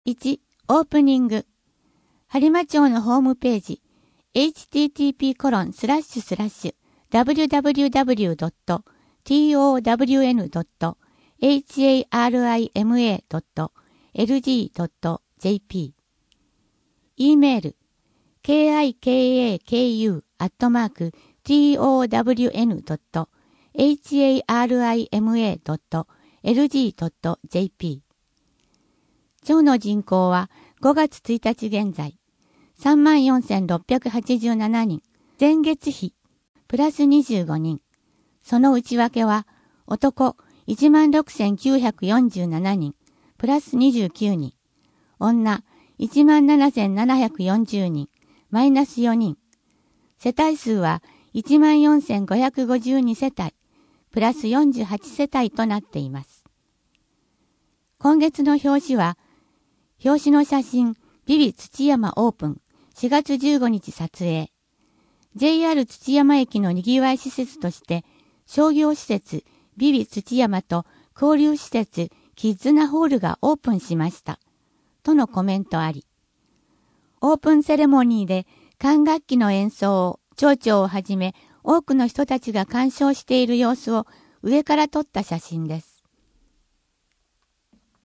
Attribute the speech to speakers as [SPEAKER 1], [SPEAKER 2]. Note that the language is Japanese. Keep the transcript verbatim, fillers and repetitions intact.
[SPEAKER 1] いち. オープニング。播磨町のホームページ エイチティーティーピーコロンスラッシュスラッシュダブリュダブリュダブリュドットトワンドットエイチエーアールアイエムエードットエルジードットジェーピー E メール ケーアイケーエーケーユー アットマーク トワンドットエイチエーアールアイエムエードットエルジードットジェーピー。町の人口はごがつついたち現在 さんまんよんせんろっぴゃくはちじゅうななにん、前月比プラスにじゅうごにん。その内訳は男 いちまんろくせんきゅうひゃくよんじゅうななにん、プラスにじゅうきゅうにん。女 いちまんななせんななひゃくよんじゅうにん、マイナスよにん。世帯数はいちまんよんせんごひゃくごじゅうにせたい、プラスよんじゅうはちせたいとなっています。今月の表紙は、表紙の写真、ビビ土山オープン、しがつじゅうごにち撮影。ジェイアール 土山駅のにぎわい施設として、商業施設、ビビ土山と交流施設、キッズナホールがオープンしました。とのコメントあり。オープンセレモニーで管楽器の演奏を町長をはじめ多くの人たちが鑑賞している様子を上から撮った写真です。